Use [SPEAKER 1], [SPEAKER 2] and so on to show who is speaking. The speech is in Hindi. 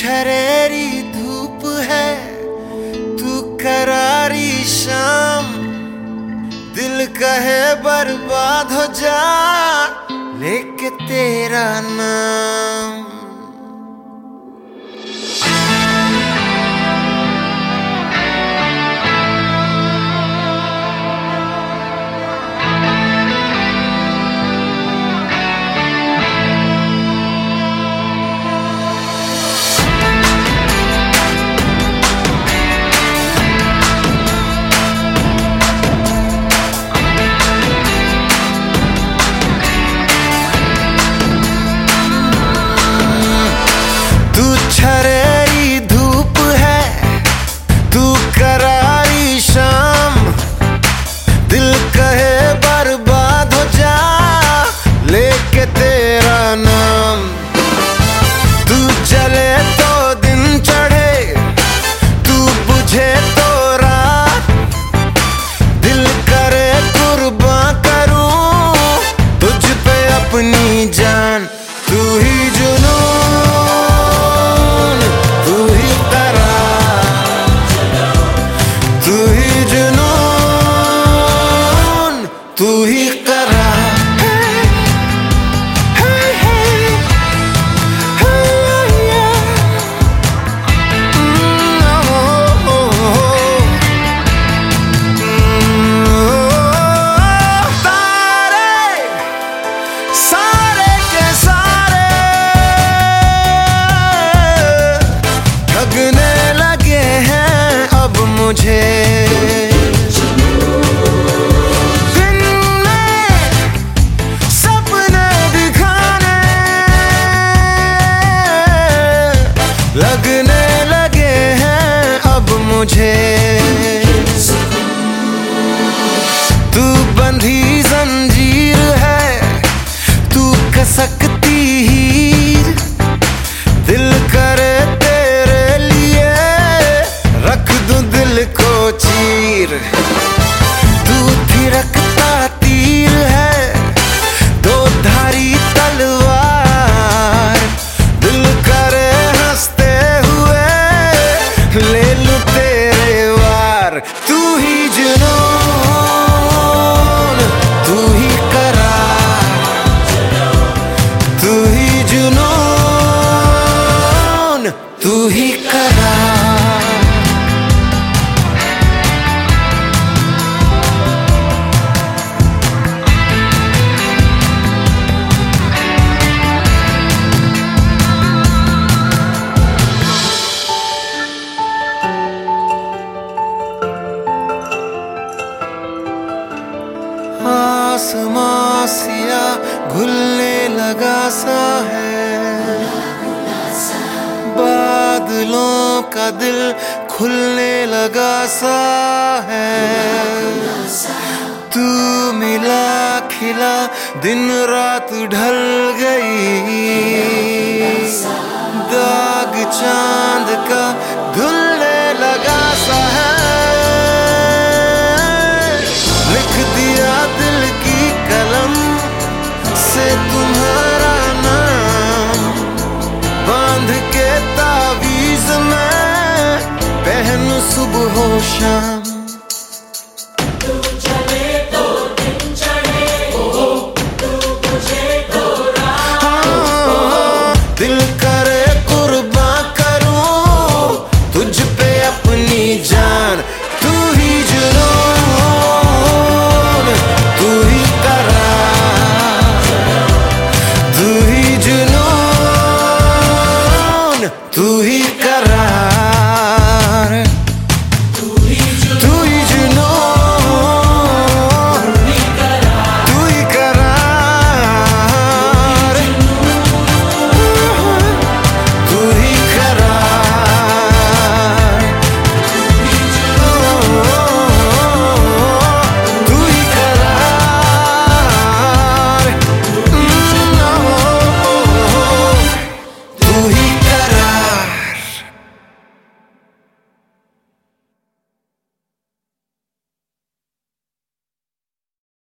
[SPEAKER 1] छरेरी धूप है, तू करारी शाम। दिल कहे बर्बाद हो जा लेके तेरा नाम। छरेरी धूप है, तू करारी शाम। दिल कहे बर्बाद हो जा लेके तेरा नाम। तू जले तो दिन चढ़े, तू बुझे तो रात। दिल करे कुर्बान करूं तुझ पे अपनी जान। तू ही जुनून, तू ही करा। तारे सारे के सारे ठगने लगे हैं अब मुझे। लगने लगे हैं अब मुझे। तू बंधी जंजीर है, तू कसकती हीर। दिल करे तेरे लिए रख दूं दिल को चीर। तू थिरकता तीर है, दो धारी तलवार। दिल करे ले लूं तेरे वार। तू ही जुनून, तू ही करार। तू ही जुनून, तू ही करार। आसमां सिया घुलने लगा सा है, बादलों का दिल खुलने लगा सा है। तू मिला खिला दिन रात ढल गई, दाग चांद का धुलने लगा सा है। लिख दिया दिल की कलम से तुम्हारा नाम, बांध के तावीज़ में पहनूं सुबह शाम।